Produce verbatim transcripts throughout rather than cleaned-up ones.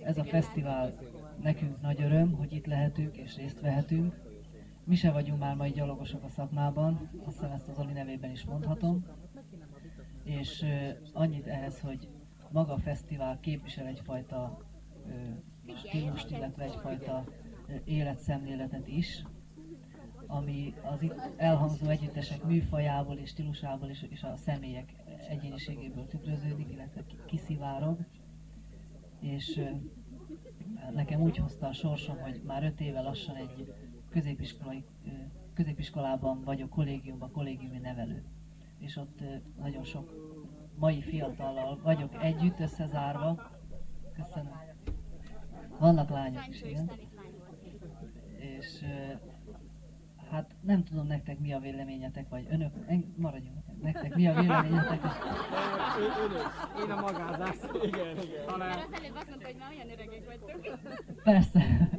ez a fesztivál nekünk nagy öröm, hogy itt lehetünk és részt vehetünk. Mi se vagyunk már mai gyalogosok a szakmában, azt hiszem ezt az Zoli nevében is mondhatom. És uh, annyit ehhez, hogy maga a fesztivál képvisel egyfajta uh, stílust, illetve egyfajta uh, életszemléletet is, ami az itt elhangzó együttesek műfajából és stílusából és, és a személyek egyéniségéből tükröződik, illetve kiszivárog. És uh, nekem úgy hozta a sorsom, hogy már öt éve lassan egy középiskolai, uh, középiskolában vagyok, kollégiumban, kollégiumi nevelő. És ott uh, nagyon sok mai fiatallal vagyok együtt, összezárva. Köszönöm. Vannak lányok is, igen. És uh, hát nem tudom nektek mi a véleményetek, vagy önök, maradjunk nektek, mi a véleményetek. Én a magázás. Igen, igen. Talán... Mert előbb azt mondta, hogy már olyan öregek vagytok. Persze.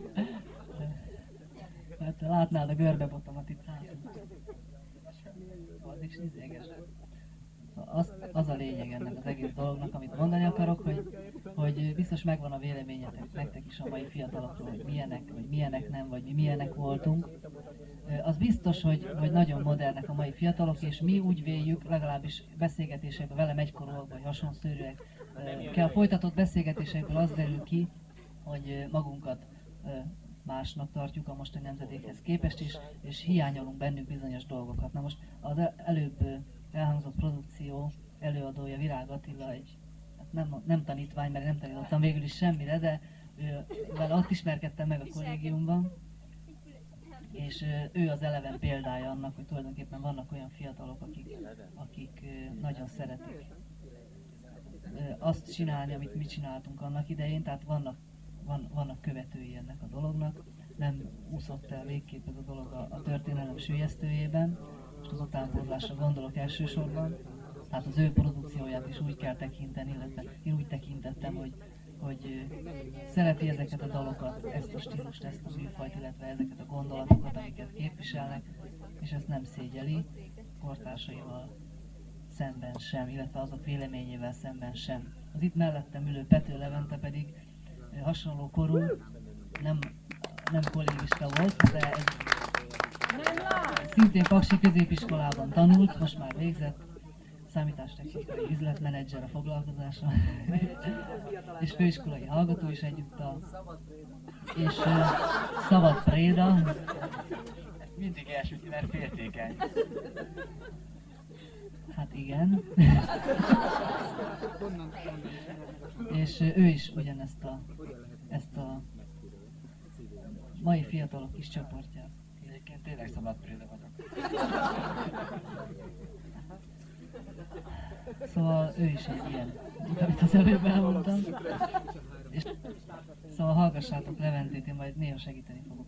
Hát látnád a görbebotomat itt hátul. Az is izéges. Az, az a lényeg ennek az egész dolognak, amit mondani akarok, hogy, hogy biztos megvan a véleményetek, nektek is a mai fiatalokról, hogy milyenek, vagy milyenek nem, vagy mi milyenek voltunk. Az biztos, hogy, hogy nagyon modernek a mai fiatalok, és mi úgy véljük, legalábbis beszélgetésekből velem egykorúak, vagy hasonszörűek, kell folytatott beszélgetésekből az derül ki, hogy magunkat másnak tartjuk a mostani nemzedékhez képest is, és hiányolunk bennük bizonyos dolgokat. Na most az előbb elhangzott produkció előadója Virág Attila egy, hát nem, nem tanítvány, mert nem tanítottam végül is semmire, de ő, vele ott ismerkedtem meg a kollégiumban, és ő az eleven példája annak, hogy tulajdonképpen vannak olyan fiatalok, akik, akik nagyon szeretik azt csinálni, amit mi csináltunk annak idején, tehát vannak, van, vannak követői ennek a dolognak, nem úszott el végképp ez a dolog a, a történelem süllyesztőjében. Most az utánpótlásra gondolok elsősorban, tehát az ő produkcióját is úgy kell tekinteni, illetve én úgy tekintettem, hogy, hogy szereti ezeket a dalokat, ezt a stílust, ezt a műfajt, illetve ezeket a gondolatokat, amiket képviselnek, és ezt nem szégyeli, kortársaival szemben sem, illetve azok véleményével szemben sem. Az itt mellettem ülő Pető Levente pedig hasonló korú, nem, nem kollégista volt, de egy szintén paksi középiskolában tanult, most már végzett, számítástechnikai üzletmenedzser a foglalkozása, és főiskolai hallgató is egyúttal, és uh, Szabad Préda. Mindig elsüti, mert féltékeny. Hát igen. És uh, ő is ugyanezt a, ezt a mai fiatalok kis csoportját. Egyébként tényleg Szabad Préda vagyok. Szóval ő is egy ilyen, amit az előbb elmondtam. És szóval hallgassátok Leventét, én majd néha segíteni fogok.